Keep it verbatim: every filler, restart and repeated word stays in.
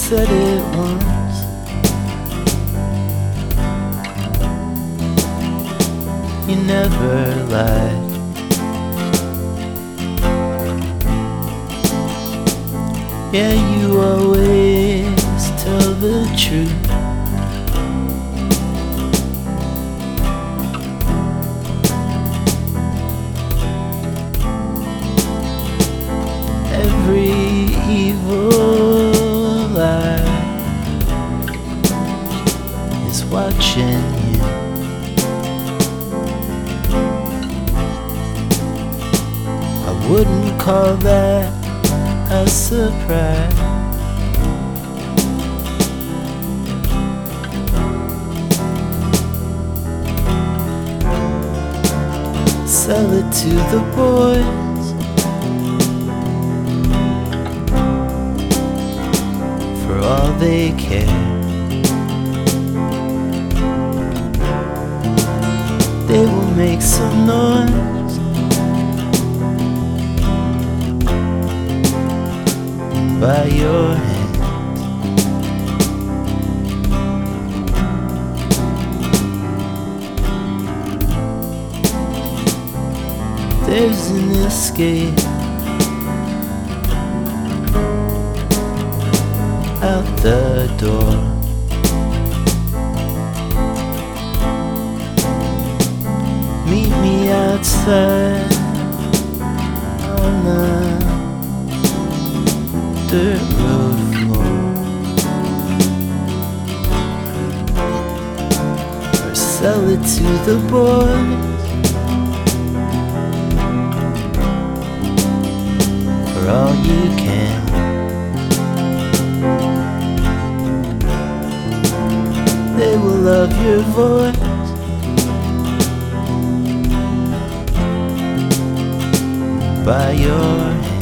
said it once. You never lied. Yeah, you always tell the truth. Every evil eye is watching you. I wouldn't call that a surprise. Sell it to the boys for all they care. They will make some noise by your hand. There's an escape out the door. Meet me outside on the dirt road floor, or sell it to the boys for all you can. They will love your voice by your hand.